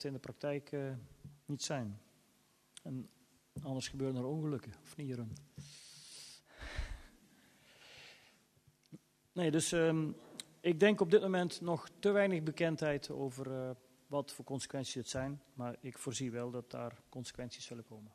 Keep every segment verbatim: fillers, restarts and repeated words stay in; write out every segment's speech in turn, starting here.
in de praktijk uh, niet zijn. En anders gebeuren er ongelukken, of niet, Jeroen? Nee, dus um, ik denk op dit moment nog te weinig bekendheid over uh, wat voor consequenties het zijn. Maar ik voorzie wel dat daar consequenties zullen komen.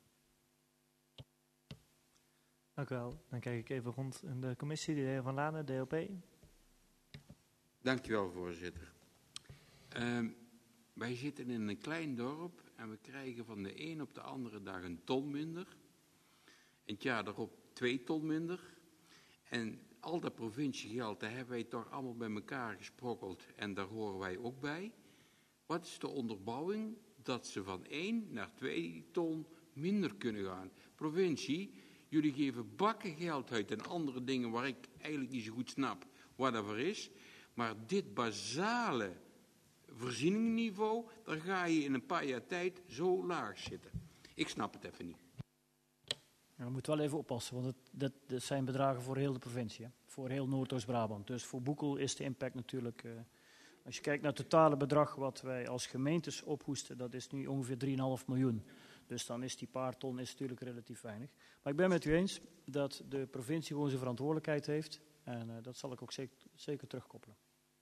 Dank u wel. Dan kijk ik even rond in de commissie, de heer Van Lanen, D L P. Dank u wel, voorzitter. Uh, wij zitten in een klein dorp en we krijgen van de een op de andere dag een ton minder. En het jaar daarop twee ton minder. En al dat provinciegeld, daar hebben wij toch allemaal bij elkaar gesprokkeld en daar horen wij ook bij. Wat is de onderbouwing dat ze van één naar twee ton minder kunnen gaan? Provincie, jullie geven bakken geld uit en andere dingen waar ik eigenlijk niet zo goed snap wat dat voor is. Maar dit basale voorzieningenniveau, daar ga je in een paar jaar tijd zo laag zitten. Ik snap het even niet. Ja, we moeten wel even oppassen, want het, dat, dat zijn bedragen voor heel de provincie, hè? Voor heel Noordoost-Brabant. Dus voor Boekel is de impact natuurlijk, uh, als je kijkt naar het totale bedrag wat wij als gemeentes ophoesten, dat is nu ongeveer drie komma vijf miljoen. Dus dan is die paar ton is natuurlijk relatief weinig. Maar ik ben met u eens dat de provincie gewoon zijn verantwoordelijkheid heeft en uh, dat zal ik ook zeker, zeker terugkoppelen.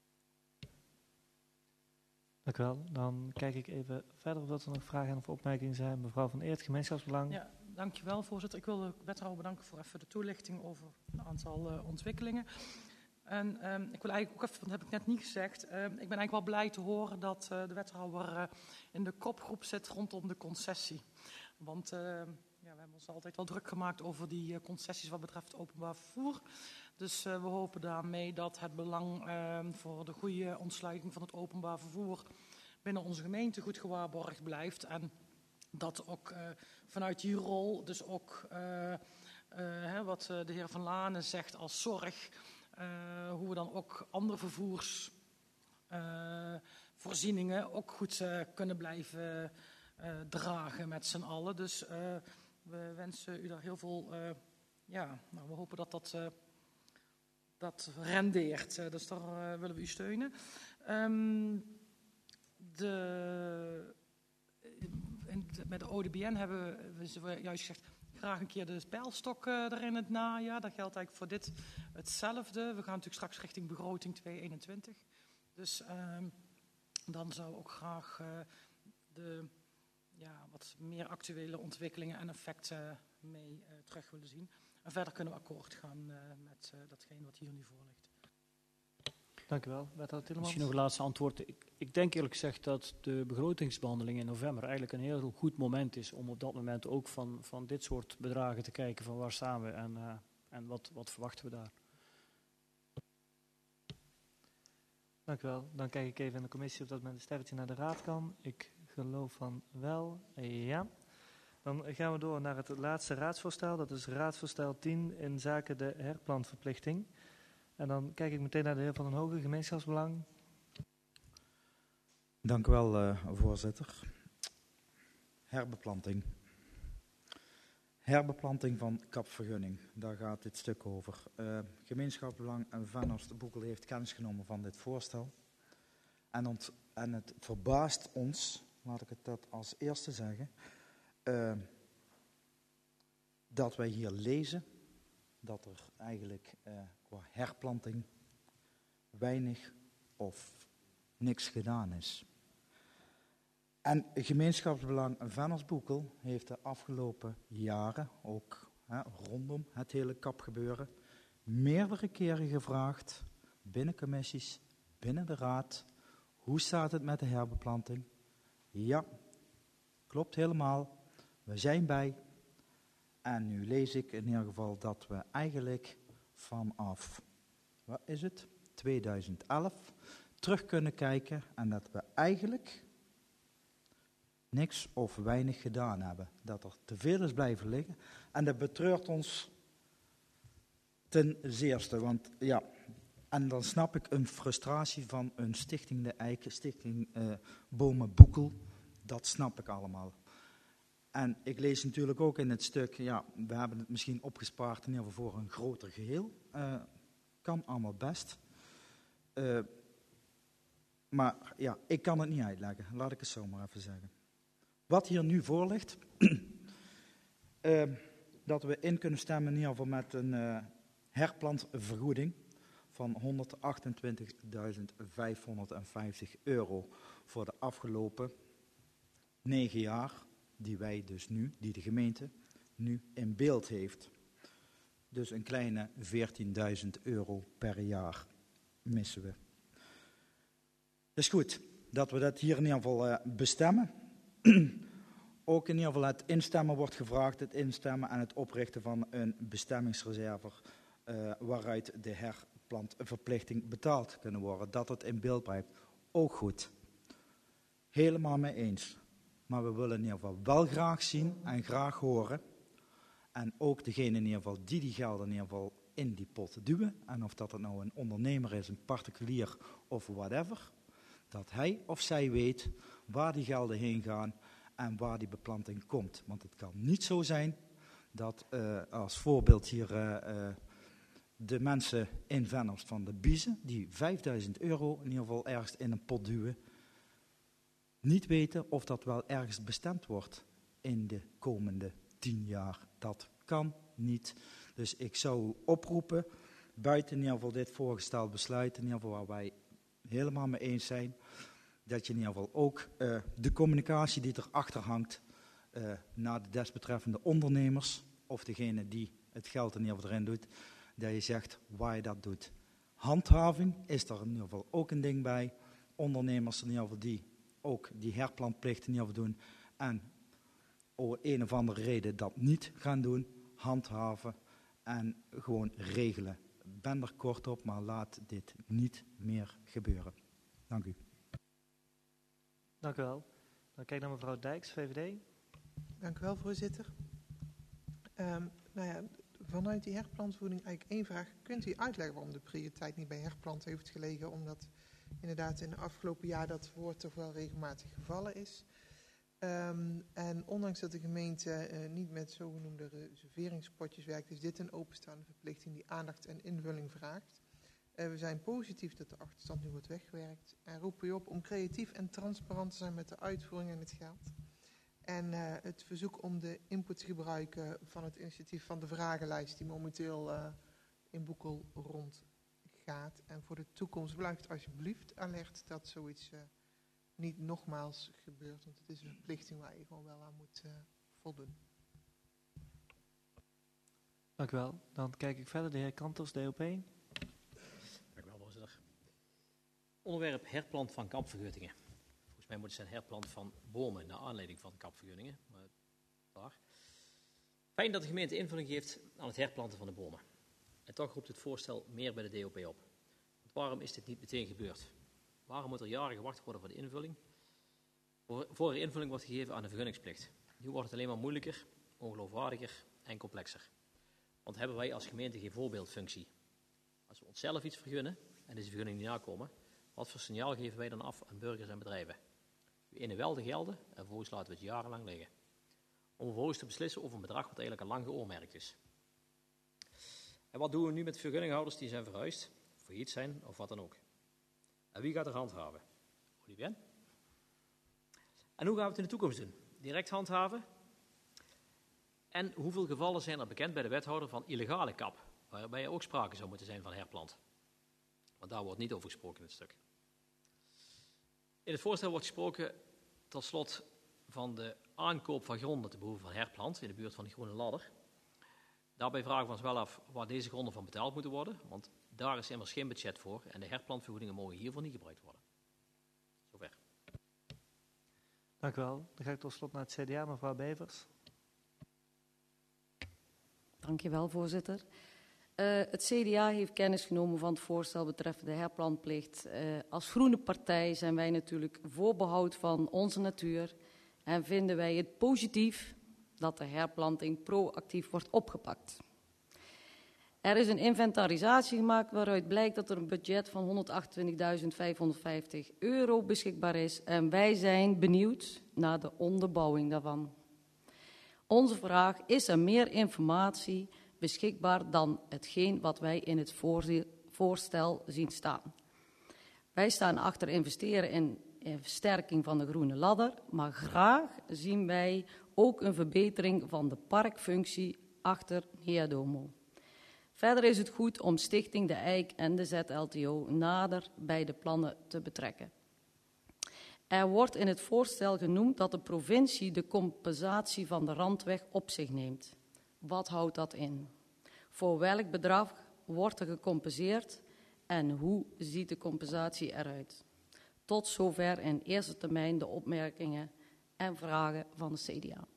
Dank u wel. Dan kijk ik even verder of dat er nog vragen of opmerkingen zijn. Mevrouw Van Eert, gemeenschapsbelang. Ja, dankjewel voorzitter. Ik wil de wethouder bedanken voor even de toelichting over een aantal uh, ontwikkelingen. En um, ik wil eigenlijk ook even, dat heb ik net niet gezegd, uh, ik ben eigenlijk wel blij te horen dat uh, de wethouder uh, in de kopgroep zit rondom de concessie. Want uh, ja, we hebben ons altijd wel druk gemaakt over die uh, concessies wat betreft openbaar vervoer. Dus uh, we hopen daarmee dat het belang uh, voor de goede ontsluiting van het openbaar vervoer binnen onze gemeente goed gewaarborgd blijft. En dat ook uh, vanuit die rol, dus ook uh, uh, hè, wat uh, de heer Van Lanen zegt als zorg, uh, hoe we dan ook andere vervoersvoorzieningen uh, ook goed uh, kunnen blijven uh, dragen met z'n allen. Dus uh, we wensen u daar heel veel, uh, ja, nou, we hopen dat dat... Uh, Dat rendeert, dus daar uh, willen we u steunen. Um, de, in de, met de O D B N hebben we, we juist gezegd, graag een keer de pijlstok uh, erin het najaar. Dat geldt eigenlijk voor dit hetzelfde. We gaan natuurlijk straks richting begroting tweeduizend eenentwintig. Dus um, dan zou ook graag uh, de ja, wat meer actuele ontwikkelingen en effecten mee uh, terug willen zien. En verder kunnen we akkoord gaan uh, met uh, datgene wat hier nu voor ligt. Dank u wel. Wethouder Tielemans. Misschien nog een laatste antwoord. Ik, ik denk eerlijk gezegd dat de begrotingsbehandeling in november eigenlijk een heel goed moment is om op dat moment ook van, van dit soort bedragen te kijken van waar staan we en, uh, en wat, wat verwachten we daar. Dank u wel. Dan kijk ik even in de commissie of dat met een sterretje naar de raad kan. Ik geloof van wel. Ja. Dan gaan we door naar het laatste raadsvoorstel. Dat is raadsvoorstel tien in zaken de herplanverplichting. En dan kijk ik meteen naar de heer Van den Hogen, gemeenschapsbelang. Dank u wel, uh, voorzitter. Herbeplanting. Herbeplanting van kapvergunning. Daar gaat dit stuk over. Uh, gemeenschapsbelang en Vennos de Boekel heeft kennis genomen van dit voorstel. En, ont, en het verbaast ons, laat ik het dat als eerste zeggen, uh, dat wij hier lezen dat er eigenlijk uh, qua herplanting weinig of niks gedaan is. En gemeenschapsbelang Vennos Boekel heeft de afgelopen jaren, ook hè, rondom het hele kapgebeuren, meerdere keren gevraagd, binnen commissies, binnen de raad, hoe staat het met de herbeplanting? Ja, klopt helemaal, we zijn bij. En nu lees ik in ieder geval dat we eigenlijk vanaf, wat is het, tweeduizend elf terug kunnen kijken en dat we eigenlijk niks of weinig gedaan hebben. Dat er te veel is blijven liggen. En dat betreurt ons ten zeerste. Want ja, en dan snap ik een frustratie van een stichting De Eiken, stichting uh, Bomen Boekel. Dat snap ik allemaal. En ik lees natuurlijk ook in het stuk, ja, we hebben het misschien opgespaard in ieder geval voor een groter geheel. Uh, kan allemaal best. Uh, Maar ja, ik kan het niet uitleggen. Laat ik het zo maar even zeggen. Wat hier nu voor ligt, uh, dat we in kunnen stemmen in ieder geval met een uh, herplantvergoeding van honderdachtentwintigduizend vijfhonderdvijftig euro voor de afgelopen negen jaar, die wij dus nu, die de gemeente nu in beeld heeft. Dus een kleine veertienduizend euro per jaar missen we. Het is goed dat we dat hier in ieder geval uh, bestemmen. Ook in ieder geval het instemmen wordt gevraagd, het instemmen en het oprichten van een bestemmingsreserve uh, waaruit de herplantverplichting betaald kunnen worden. Dat het in beeld blijft, ook goed. Helemaal mee eens. Maar we willen in ieder geval wel graag zien en graag horen. En ook degene in ieder geval die die gelden in ieder geval in die pot duwen. En of dat het nou een ondernemer is, een particulier of whatever. Dat hij of zij weet waar die gelden heen gaan en waar die beplanting komt. Want het kan niet zo zijn dat uh, als voorbeeld hier uh, uh, de mensen in Venhorst van de Biezen, die vijfduizend euro in ieder geval ergens in een pot duwen, niet weten of dat wel ergens bestemd wordt in de komende tien jaar. Dat kan niet. Dus ik zou oproepen, buiten in ieder geval dit voorgesteld besluit, in ieder geval waar wij helemaal mee eens zijn, dat je in ieder geval ook uh, de communicatie die erachter hangt uh, naar de desbetreffende ondernemers of degene die het geld in ieder geval erin doet, dat je zegt waar je dat doet. Handhaving is er in ieder geval ook een ding bij. Ondernemers in ieder geval die ook die herplantplicht in ieder geval doen en om een of andere reden dat niet gaan doen, handhaven en gewoon regelen. Ik ben er kort op, maar laat dit niet meer gebeuren. Dank u. Dank u wel. Dan kijk naar mevrouw Dijks, V V D. Dank u wel, voorzitter. Um, nou ja, vanuit die herplantvoeding eigenlijk één vraag. Kunt u uitleggen waarom de prioriteit niet bij herplant heeft gelegen? Omdat inderdaad in de afgelopen jaar dat woord toch wel regelmatig gevallen is. Um, en ondanks dat de gemeente uh, niet met zogenoemde reserveringspotjes werkt, is dit een openstaande verplichting die aandacht en invulling vraagt. Uh, we zijn positief dat de achterstand nu wordt weggewerkt en roepen u op om creatief en transparant te zijn met de uitvoering en het geld. En uh, het verzoek om de input te gebruiken van het initiatief van de vragenlijst die momenteel uh, in Boekel rondgaat. En voor de toekomst blijft alsjeblieft alert dat zoiets uh, niet nogmaals gebeurt. Want het is een verplichting waar je gewoon wel aan moet uh, voldoen. Dank u wel. Dan kijk ik verder. De heer Kanters, D O P. Dank u wel, voorzitter. Onderwerp herplant van kapverguttingen. Volgens mij moet het zijn herplant van bomen naar aanleiding van kapvergunningen. Maar daar. Fijn dat de gemeente invulling geeft aan het herplanten van de bomen. En toch roept het voorstel meer bij de D O P op. Want waarom is dit niet meteen gebeurd? Waarom moet er jaren gewacht worden voor de invulling? Voor er invulling wordt gegeven aan de vergunningsplicht. Nu wordt het alleen maar moeilijker, ongeloofwaardiger en complexer. Want hebben wij als gemeente geen voorbeeldfunctie? Als we onszelf iets vergunnen en deze vergunning niet nakomen, wat voor signaal geven wij dan af aan burgers en bedrijven? We innen wel de gelden en vervolgens laten we het jarenlang liggen. Om vervolgens te beslissen over een bedrag wat eigenlijk al lang geoormerkt is. En wat doen we nu met vergunninghouders die zijn verhuisd, failliet zijn of wat dan ook? En wie gaat er handhaven? Olivien? En hoe gaan we het in de toekomst doen? Direct handhaven? En hoeveel gevallen zijn er bekend bij de wethouder van illegale kap, waarbij er ook sprake zou moeten zijn van herplant? Want daar wordt niet over gesproken in het stuk. In het voorstel wordt gesproken tot slot van de aankoop van gronden te behoeve van herplant in de buurt van de Groene Ladder. Daarbij vragen we ons wel af waar deze gronden van betaald moeten worden, want daar is immers geen budget voor en de herplantvergoedingen mogen hiervoor niet gebruikt worden. Zover. Dank u wel. Dan ga ik tot slot naar het C D A, mevrouw Bevers. Dank je wel, voorzitter. Uh, het C D A heeft kennis genomen van het voorstel betreffende herplantplicht. Uh, als groene partij zijn wij natuurlijk voor behoud van onze natuur en vinden wij het positief dat de herplanting proactief wordt opgepakt. Er is een inventarisatie gemaakt waaruit blijkt dat er een budget van honderdachtentwintigduizend vijfhonderdvijftig euro beschikbaar is en wij zijn benieuwd naar de onderbouwing daarvan. Onze vraag: is er meer informatie beschikbaar dan hetgeen wat wij in het voorstel zien staan? Wij staan achter investeren in, in versterking van de groene ladder, maar graag zien wij ook een verbetering van de parkfunctie achter Neadomo. Verder is het goed om Stichting De Eik en de Z L T O nader bij de plannen te betrekken. Er wordt in het voorstel genoemd dat de provincie de compensatie van de randweg op zich neemt. Wat houdt dat in? Voor welk bedrag wordt er gecompenseerd en hoe ziet de compensatie eruit? Tot zover in eerste termijn de opmerkingen en vragen van de C D A.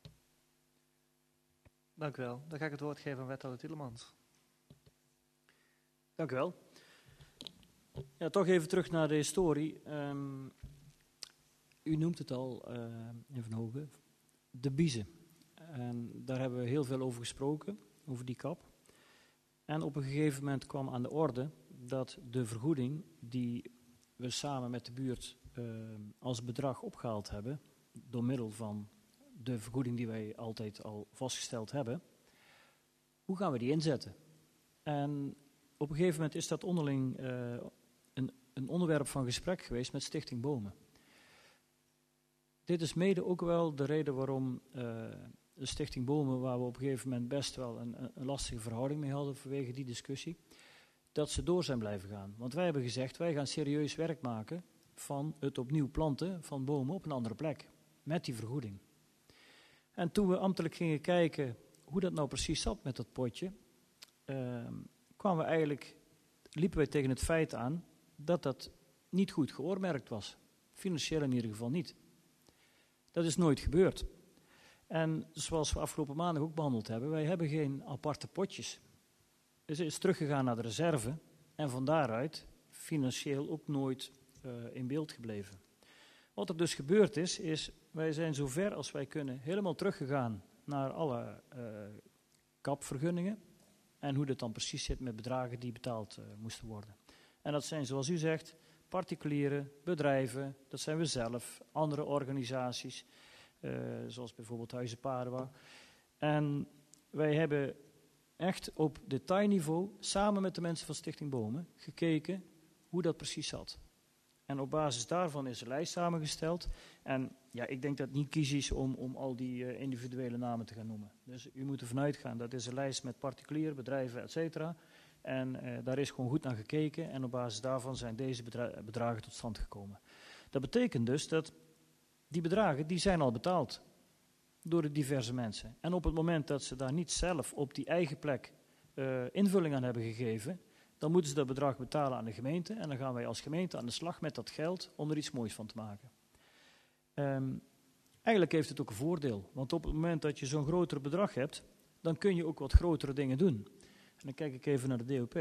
Dank u wel. Dan ga ik het woord geven aan wethouder Tielemans. Dank u wel. Ja, toch even terug naar de historie. Um, u noemt het al, uh, meneer Van Hogen, de biezen. En daar hebben we heel veel over gesproken, over die kap. En op een gegeven moment kwam aan de orde dat de vergoeding die we samen met de buurt uh, als bedrag opgehaald hebben, door middel van de vergoeding die wij altijd al vastgesteld hebben, hoe gaan we die inzetten? En op een gegeven moment is dat onderling uh, een, een onderwerp van gesprek geweest met Stichting Bomen. Dit is mede ook wel de reden waarom uh, de Stichting Bomen, waar we op een gegeven moment best wel een, een lastige verhouding mee hadden vanwege die discussie, dat ze door zijn blijven gaan. Want wij hebben gezegd, wij gaan serieus werk maken van het opnieuw planten van bomen op een andere plek, met die vergoeding. En toen we ambtelijk gingen kijken hoe dat nou precies zat met dat potje, uh, kwamen we eigenlijk, liepen wij tegen het feit aan dat dat niet goed geoormerkt was. Financieel in ieder geval niet. Dat is nooit gebeurd. En zoals we afgelopen maandag ook behandeld hebben, wij hebben geen aparte potjes. Dus het is teruggegaan naar de reserve en van daaruit financieel ook nooit uh, in beeld gebleven. Wat er dus gebeurd is, is wij zijn zo ver als wij kunnen helemaal teruggegaan naar alle uh, kapvergunningen en hoe dat dan precies zit met bedragen die betaald uh, moesten worden. En dat zijn, zoals u zegt, particuliere bedrijven, dat zijn we zelf, andere organisaties, uh, zoals bijvoorbeeld Huizen Paardenbouw. En wij hebben echt op detailniveau, samen met de mensen van Stichting Bomen, gekeken hoe dat precies zat. En op basis daarvan is een lijst samengesteld. En ja, ik denk dat het niet kies is om, om al die uh, individuele namen te gaan noemen. Dus u moet ervan uitgaan, dat is een lijst met particuliere bedrijven, et cetera. En uh, daar is gewoon goed naar gekeken. En op basis daarvan zijn deze bedra- bedragen tot stand gekomen. Dat betekent dus dat die bedragen, die zijn al betaald door de diverse mensen. En op het moment dat ze daar niet zelf op die eigen plek uh, invulling aan hebben gegeven, dan moeten ze dat bedrag betalen aan de gemeente. En dan gaan wij als gemeente aan de slag met dat geld om er iets moois van te maken. Um, eigenlijk heeft het ook een voordeel. Want op het moment dat je zo'n groter bedrag hebt, dan kun je ook wat grotere dingen doen. En dan kijk ik even naar de D O P.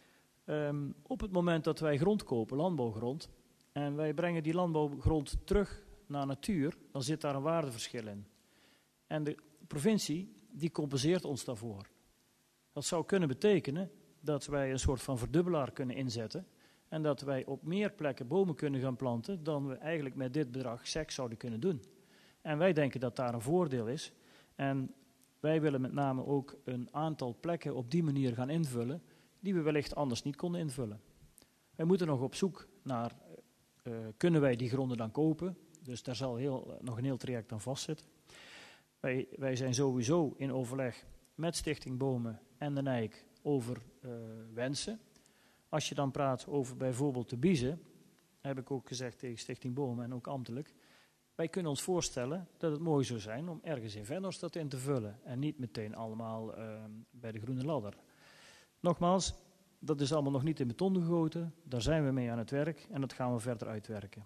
Um, op het moment dat wij grond kopen, landbouwgrond, en wij brengen die landbouwgrond terug naar natuur, dan zit daar een waardeverschil in. En de provincie, die compenseert ons daarvoor. Dat zou kunnen betekenen dat wij een soort van verdubbelaar kunnen inzetten en dat wij op meer plekken bomen kunnen gaan planten dan we eigenlijk met dit bedrag sec zouden kunnen doen. En wij denken dat daar een voordeel is. En wij willen met name ook een aantal plekken op die manier gaan invullen die we wellicht anders niet konden invullen. Wij moeten nog op zoek naar, uh, kunnen wij die gronden dan kopen? Dus daar zal heel, uh, nog een heel traject aan vastzitten. Wij, wij zijn sowieso in overleg met Stichting Bomen en de Nijk over uh, wensen. Als je dan praat over bijvoorbeeld de biezen, heb ik ook gezegd tegen Stichting Bomen en ook ambtelijk, wij kunnen ons voorstellen dat het mooi zou zijn om ergens in Venlos dat in te vullen en niet meteen allemaal uh, bij de groene ladder. Nogmaals, dat is allemaal nog niet in beton gegoten, daar zijn we mee aan het werk en dat gaan we verder uitwerken.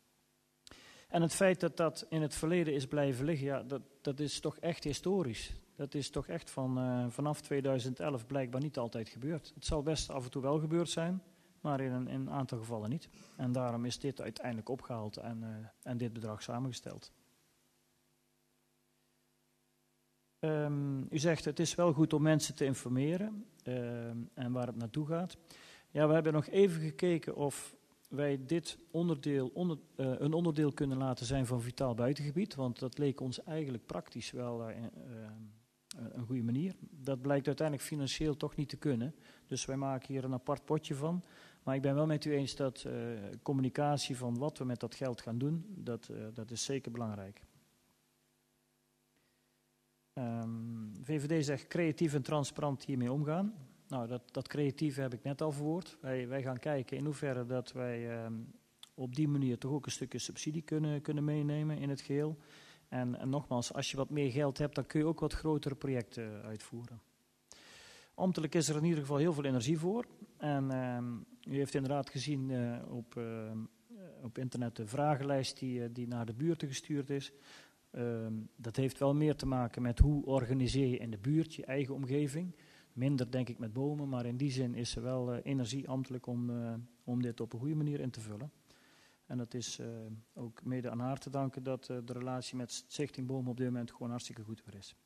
En het feit dat dat in het verleden is blijven liggen, ja, dat, dat is toch echt historisch. Dat is toch echt van, uh, vanaf tweeduizend elf blijkbaar niet altijd gebeurd. Het zal best af en toe wel gebeurd zijn, maar in een, in een aantal gevallen niet. En daarom is dit uiteindelijk opgehaald en, uh, en dit bedrag samengesteld. Um, u zegt het is wel goed om mensen te informeren uh, en waar het naartoe gaat. Ja, we hebben nog even gekeken of wij dit onderdeel onder, uh, een onderdeel kunnen laten zijn van Vitaal Buitengebied. Want dat leek ons eigenlijk praktisch wel uh, uh, een goede manier. Dat blijkt uiteindelijk financieel toch niet te kunnen. Dus wij maken hier een apart potje van, Maar ik ben wel met u eens dat uh, communicatie van wat we met dat geld gaan doen, dat, uh, dat is zeker belangrijk. Um, V V D zegt creatief en transparant hiermee omgaan. Nou, dat, dat creatieve heb ik net al verwoord. Wij, wij gaan kijken in hoeverre dat wij um, op die manier toch ook een stukje subsidie kunnen, kunnen meenemen in het geheel. En, en nogmaals, als je wat meer geld hebt, dan kun je ook wat grotere projecten uitvoeren. Ambtelijk is er in ieder geval heel veel energie voor. En um, u heeft inderdaad gezien uh, op, uh, op internet de vragenlijst die, uh, die naar de buurten gestuurd is. Uh, dat heeft wel meer te maken met hoe organiseer je in de buurt je eigen omgeving. Minder denk ik met bomen, maar in die zin is er wel uh, energie ambtelijk om, uh, om dit op een goede manier in te vullen. En dat is uh, ook mede aan haar te danken dat uh, de relatie met Stichting Bomen op dit moment gewoon hartstikke goed weer is.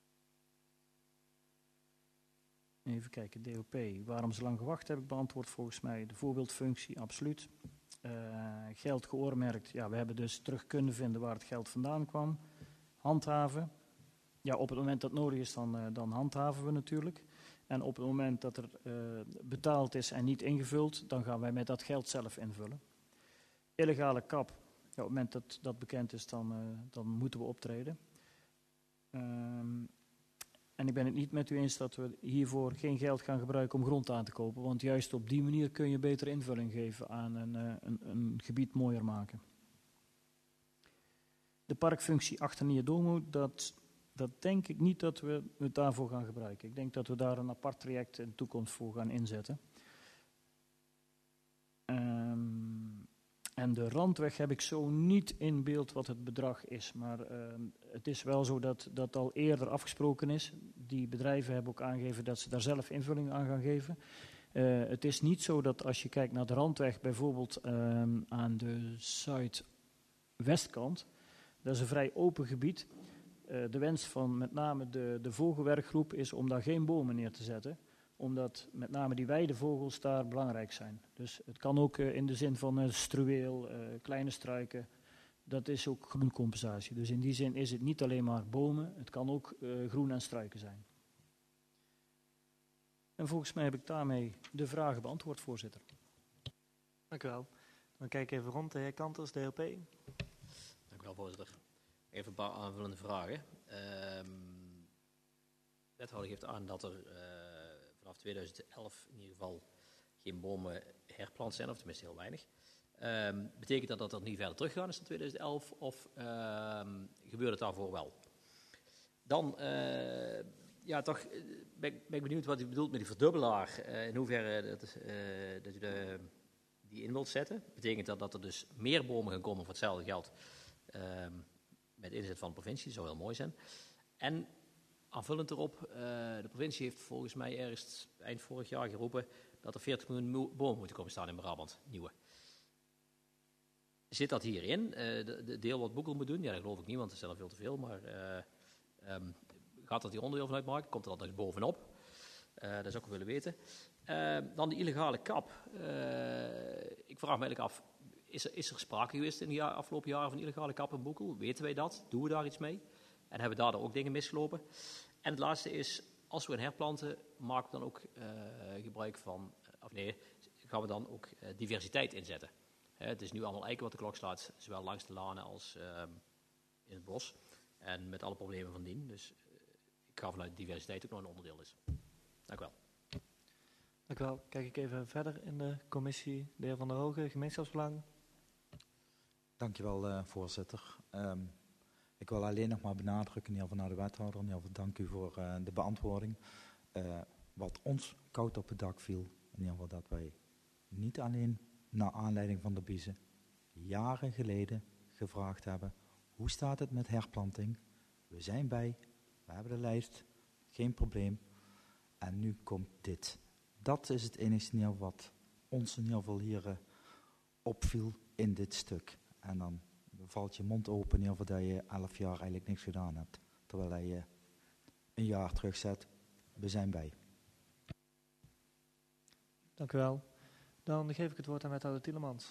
Even kijken, D O P. Waarom zo lang gewacht heb ik beantwoord volgens mij. De voorbeeldfunctie, absoluut. Uh, geld geoormerkt. Ja, we hebben dus terug kunnen vinden waar het geld vandaan kwam. Handhaven. Ja, op het moment dat het nodig is, dan, uh, dan handhaven we natuurlijk. En op het moment dat er uh, betaald is en niet ingevuld, dan gaan wij met dat geld zelf invullen. Illegale kap. Ja, op het moment dat dat bekend is, dan, uh, dan moeten we optreden. Um, En ik ben het niet met u eens dat we hiervoor geen geld gaan gebruiken om grond aan te kopen. Want juist op die manier kun je betere invulling geven aan een, een, een gebied mooier maken. De parkfunctie achter Niadomo, dat, dat denk ik niet dat we het daarvoor gaan gebruiken. Ik denk dat we daar een apart traject in de toekomst voor gaan inzetten. Um, En de randweg heb ik zo niet in beeld wat het bedrag is. Maar uh, het is wel zo dat dat al eerder afgesproken is. Die bedrijven hebben ook aangegeven dat ze daar zelf invulling aan gaan geven. Uh, het is niet zo dat als je kijkt naar de randweg, bijvoorbeeld uh, aan de zuidwestkant. Dat is een vrij open gebied. Uh, de wens van met name de, de vogelwerkgroep is om daar geen bomen neer te zetten. Omdat met name die weidevogels daar belangrijk zijn. Dus het kan ook uh, in de zin van uh, struweel, uh, kleine struiken. Dat is ook groencompensatie. Dus in die zin is het niet alleen maar bomen. Het kan ook uh, groen en struiken zijn. En volgens mij heb ik daarmee de vragen beantwoord, voorzitter. Dank u wel. Dan kijk ik even rond. De heer Kanters, D L P. Dank u wel, voorzitter. Even een paar aanvullende vragen. Um, de wethouder geeft aan dat er uh, vanaf tweeduizend elf in ieder geval geen bomen herplant zijn, of tenminste heel weinig. Um, betekent dat dat er niet verder teruggaan is dan tweeduizend elf, of um, gebeurt het daarvoor wel? Dan, uh, ja, toch ben ik, ben ik benieuwd wat u bedoelt met die verdubbelaar. Uh, in hoeverre dat, uh, dat u de, die in wilt zetten. Betekent dat dat er dus meer bomen gaan komen voor hetzelfde geld um, met inzet van de provincie? Dat zou heel mooi zijn. En aanvullend erop, uh, de provincie heeft volgens mij ergens eind vorig jaar geroepen dat er veertig miljoen bomen moeten komen staan in Brabant, nieuwe. Zit dat hierin? Uh, de, de deel wat Boekel moet doen? Ja, dat geloof ik niet, want er zijn er veel te veel. Maar uh, um, gaat dat hier onderdeel van uitmaken? Komt er dat nog bovenop? Uh, dat zou ik willen weten. Uh, dan de illegale kap. Uh, ik vraag me eigenlijk af, is er, is er sprake geweest in de jaar, afgelopen jaren van illegale kap in Boekel? Weten wij dat? Doen we daar iets mee? En hebben daar ook dingen misgelopen? En het laatste is, als we een herplanten, maken we dan ook uh, gebruik van, of nee, gaan we dan ook uh, diversiteit inzetten? He, het is nu allemaal eiken wat de klok slaat, zowel langs de lanen als uh, in het bos. En met alle problemen van dien. Dus uh, ik ga vanuit diversiteit ook nog een onderdeel is. Dank u wel. Dank u wel. Kijk ik even verder in de commissie. De heer Van der Hogen, gemeenschapsbelang. Dank je wel, uh, voorzitter. Um, ik wil alleen nog maar benadrukken, in ieder geval naar de wethouder. In ieder geval dank u voor uh, de beantwoording. Uh, wat ons koud op het dak viel, in ieder geval dat wij niet alleen naar aanleiding van de biezen jaren geleden gevraagd hebben, hoe staat het met herplanting? We zijn bij, we hebben de lijst, geen probleem. En nu komt dit. Dat is het enige in ieder geval wat ons in ieder geval hier uh, opviel in dit stuk. En dan valt je mond open in ieder geval dat je elf jaar eigenlijk niks gedaan hebt. Terwijl je een jaar terugzet, we zijn bij. Dank u wel. Dan geef ik het woord aan wethouder Tielemans.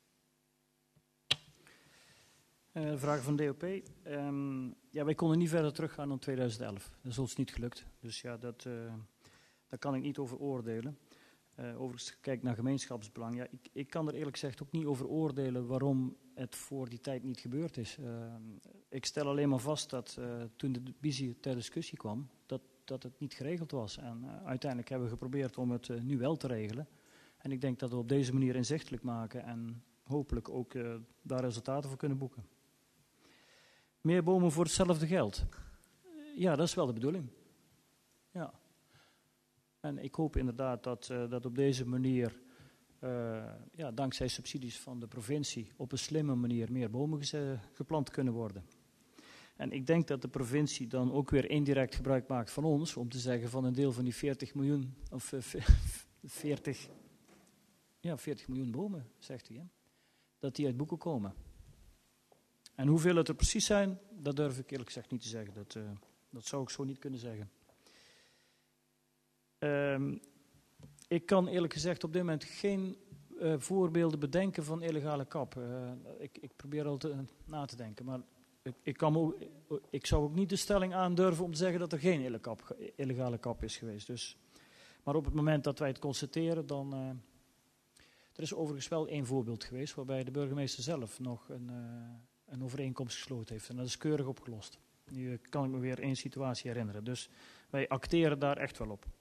Uh, vraag van D O P. Um, ja, wij konden niet verder teruggaan dan tweeduizend elf. Dat is ons niet gelukt. Dus ja, dat, uh, daar kan ik niet over oordelen. Uh, overigens, kijk naar gemeenschapsbelang. Ja, ik, ik kan er eerlijk gezegd ook niet over oordelen waarom het voor die tijd niet gebeurd is. Uh, ik stel alleen maar vast dat uh, toen de visie ter discussie kwam, dat, dat het niet geregeld was. En uh, uiteindelijk hebben we geprobeerd om het uh, nu wel te regelen. En ik denk dat we op deze manier inzichtelijk maken en hopelijk ook uh, daar resultaten voor kunnen boeken. Meer bomen voor hetzelfde geld. Ja, dat is wel de bedoeling. Ja. En ik hoop inderdaad dat, uh, dat op deze manier, uh, ja, dankzij subsidies van de provincie, op een slimme manier meer bomen ge- geplant kunnen worden. En ik denk dat de provincie dan ook weer indirect gebruik maakt van ons, om te zeggen van een deel van die veertig miljoen, of uh, veertig, ja, veertig miljoen bomen, zegt hij, hè, dat die uit boeken komen. En hoeveel het er precies zijn, dat durf ik eerlijk gezegd niet te zeggen. Dat, uh, dat zou ik zo niet kunnen zeggen. Um, ik kan eerlijk gezegd op dit moment geen uh, voorbeelden bedenken van illegale kap. Uh, ik, ik probeer al te, na te denken, maar ik, ik, kan ook, ik zou ook niet de stelling aandurven om te zeggen dat er geen illegale kap is geweest. Dus, maar op het moment dat wij het constateren, dan... Uh, er is overigens wel één voorbeeld geweest waarbij de burgemeester zelf nog een, uh, een overeenkomst gesloten heeft. En dat is keurig opgelost. Nu kan ik me weer één situatie herinneren. Dus wij acteren daar echt wel op.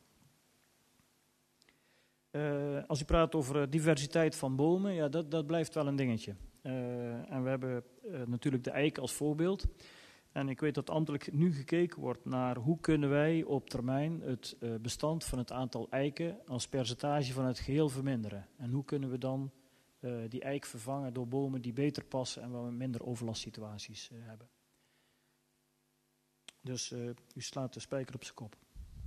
Uh, als u praat over uh, diversiteit van bomen, ja, dat, dat blijft wel een dingetje. Uh, en we hebben uh, natuurlijk de eik als voorbeeld. En ik weet dat ambtelijk nu gekeken wordt naar hoe kunnen wij op termijn het uh, bestand van het aantal eiken als percentage van het geheel verminderen. En hoe kunnen we dan uh, die eik vervangen door bomen die beter passen en waar we minder overlastsituaties uh, hebben. Dus uh, u slaat de spijker op zijn kop.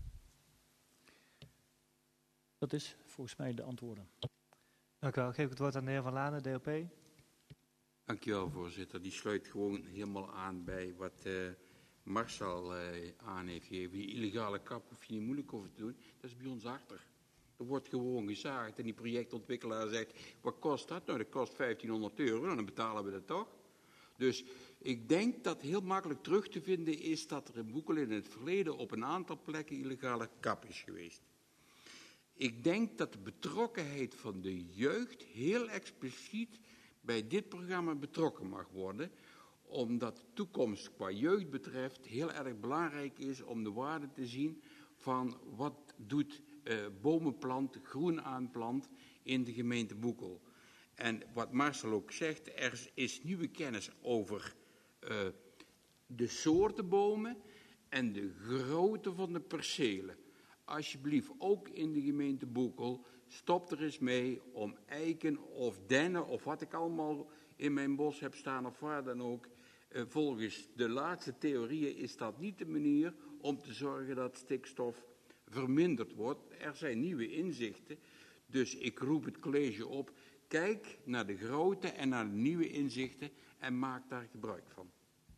Dat is volgens mij de antwoorden. Dank u wel. Geef ik het woord aan de heer Van Lanen, D O P. Dank u wel, voorzitter. Die sluit gewoon helemaal aan bij wat uh, Marcel uh, aan heeft gegeven. Die illegale kap hoef je niet moeilijk over te doen. Dat is bij ons achter. Er wordt gewoon gezaagd en die projectontwikkelaar zegt, wat kost dat? Nou, dat kost vijftienhonderd euro, nou, dan betalen we dat toch. Dus ik denk dat heel makkelijk terug te vinden is dat er in Boekel in het verleden op een aantal plekken illegale kap is geweest. Ik denk dat de betrokkenheid van de jeugd heel expliciet bij dit programma betrokken mag worden, omdat de toekomst qua jeugd betreft heel erg belangrijk is om de waarde te zien van wat doet uh, bomenplant, groen aanplant in de gemeente Boekel. En wat Marcel ook zegt, er is nieuwe kennis over uh, de soorten bomen en de grootte van de percelen. Alsjeblieft, ook in de gemeente Boekel, stop er eens mee om eiken of dennen of wat ik allemaal in mijn bos heb staan of waar dan ook. Uh, volgens de laatste theorieën is dat niet de manier om te zorgen dat stikstof verminderd wordt. Er zijn nieuwe inzichten, dus ik roep het college op, kijk naar de grootte en naar de nieuwe inzichten en maak daar gebruik van.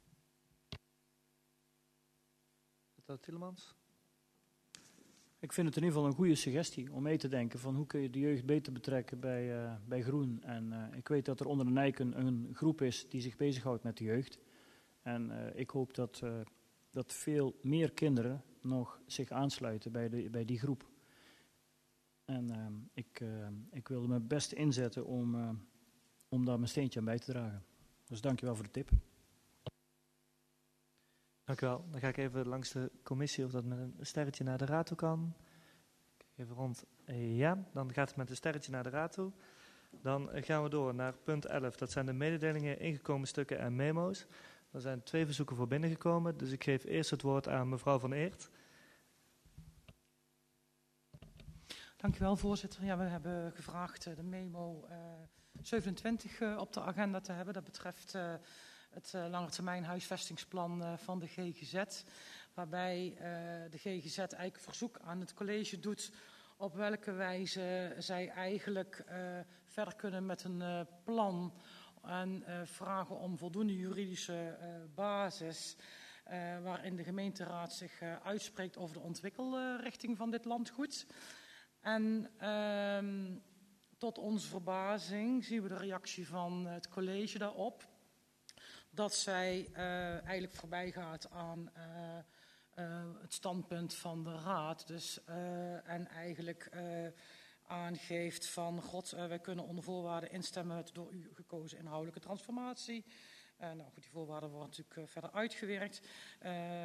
Mevrouw Tielemans. Ik vind het in ieder geval een goede suggestie om mee te denken van hoe kun je de jeugd beter betrekken bij, uh, bij groen. En uh, ik weet dat er onder de Nijken een groep is die zich bezighoudt met de jeugd. En uh, ik hoop dat, uh, dat veel meer kinderen nog zich aansluiten bij, de, bij die groep. En uh, ik, uh, ik wilde me best inzetten om, uh, om daar mijn steentje aan bij te dragen. Dus dank je wel voor de tip. Dank u wel. Dan ga ik even langs de commissie of dat met een sterretje naar de raad toe kan. Kijk even rond. Ja, dan gaat het met een sterretje naar de raad toe. Dan gaan we door naar punt elf. Dat zijn de mededelingen, ingekomen stukken en memo's. Er zijn twee verzoeken voor binnengekomen. Dus ik geef eerst het woord aan mevrouw Van Eert. Dank u wel, voorzitter. Ja, we hebben gevraagd uh, de memo uh, zevenentwintig uh, op de agenda te hebben. Dat betreft uh, het uh, langetermijn huisvestingsplan uh, van de G G Z. Waarbij uh, de G G Z eigenlijk verzoek aan het college doet op welke wijze zij eigenlijk uh, verder kunnen met een uh, plan. En uh, vragen om voldoende juridische uh, basis. Uh, waarin de gemeenteraad zich uh, uitspreekt over de ontwikkelrichting van dit landgoed. En uh, tot onze verbazing zien we de reactie van het college daarop. Dat zij uh, eigenlijk voorbij gaat aan uh, uh, het standpunt van de raad. Dus, uh, en eigenlijk uh, aangeeft van, god, uh, wij kunnen onder voorwaarden instemmen met de door u gekozen inhoudelijke transformatie. Uh, nou goed, die voorwaarden worden natuurlijk uh, verder uitgewerkt. Uh,